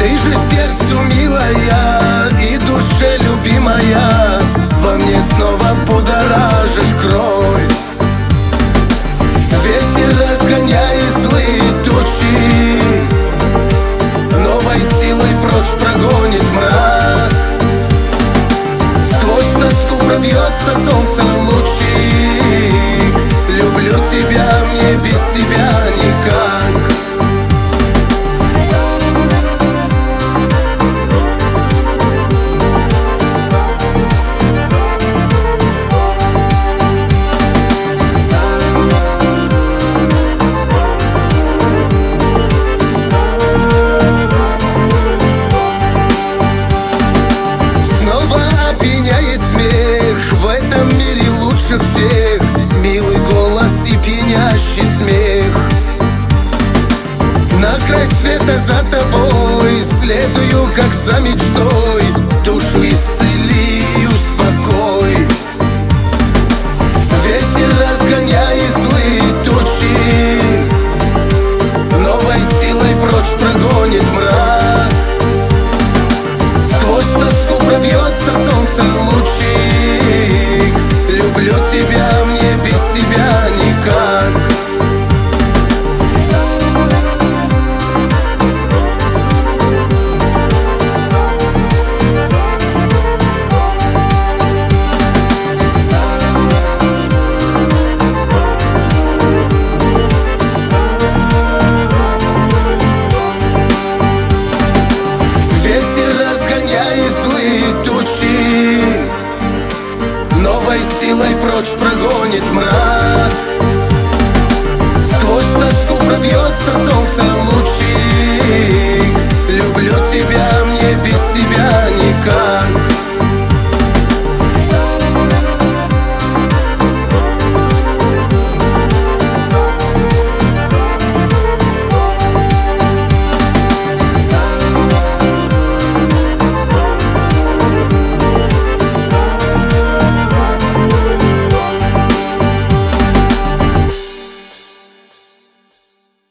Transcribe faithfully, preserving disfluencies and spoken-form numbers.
Ты же сердцу милая и душе любимая, во мне снова будоражишь кровь. Ветер разгоняет злые тучи, новой силой прочь прогонит мрак. Сквозь тоску пробьется солнцем лучик. Люблю тебя, мне без тебя никак. В этом мире лучше всех милый голос и пьянящий смех. На край света за тобой следую, как за мечтой, душу из